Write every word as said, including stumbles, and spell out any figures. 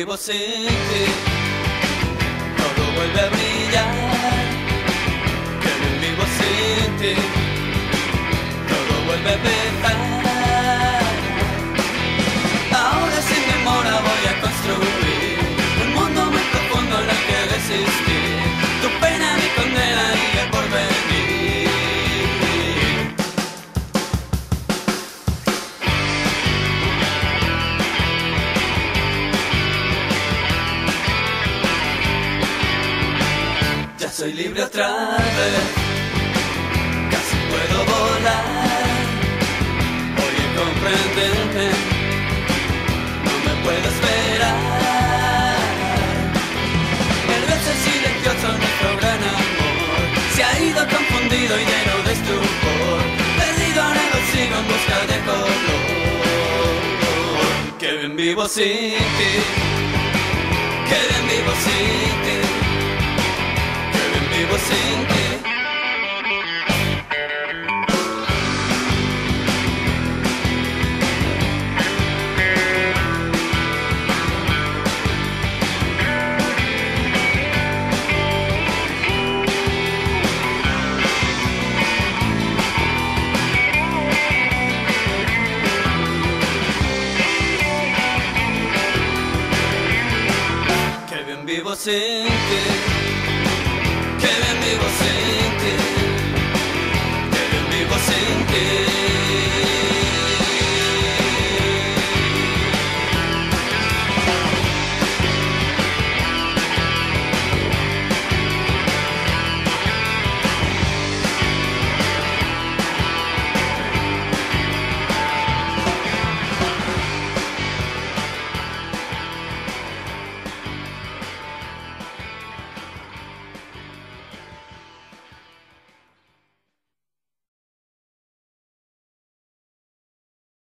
vivo sin ti, todo vuelve a brillar. Qué bien vivo sin ti, todo vuelve a empezar. Ahora sin demora voy a construir un mundo muy profundo en el que resistir. Tu pena, mi condena y el porvenir. Ya soy libre otra vez, casi puedo volar. Oye, compréndeme, no me puedo esperar. El beso silencioso, nuestro gran amor, se ha ido confundido y lleno de estupor. Perdido ahora lo sigo en busca de color. Qué bien vivo sin ti, qué bien vivo sin ti, qué bien vivo sin ti.